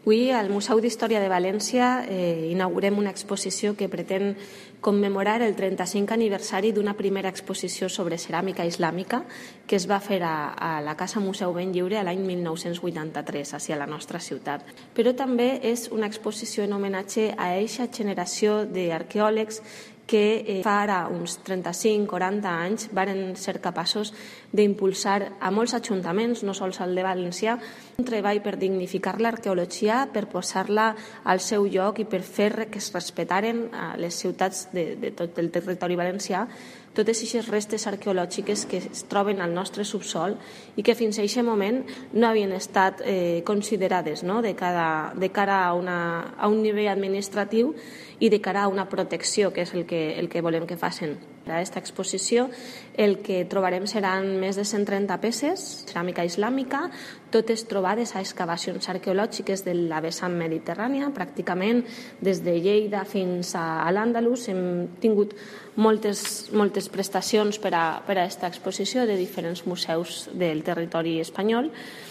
Avui al Museu d'Història de València inaugurem una exposició que pretén commemorar el 35 aniversari d'una primera exposició sobre ceràmica islàmica que es va fer a la Casa Museu Ben Lliure l'any 1983, a la nostra ciutat. Però també és una exposició en homenatge a eixa generació d'arqueòlegs que fa ara uns 35-40 anys varen ser capaços d'impulsar a molts ajuntaments, no sols al de València, un treball per dignificar l'arqueologia, per posar-la al seu lloc i per fer que es respetaren a les ciutats de tot el territori valencià totes aquestes restes arqueològiques que es troben al nostre subsol i que fins a aquest moment no havien estat considerades de cara a un nivell administratiu i de cara a una protecció, que és el que volem que facin. A aquesta exposició el que trobarem seran més de 130 peces, ceràmica islàmica, totes trobades a excavacions arqueològiques de la vessant mediterrània, pràcticament des de Lleida fins a l'Àndalus. Hem tingut moltes prestacions per a aquesta exposició de diferents museus del territori espanyol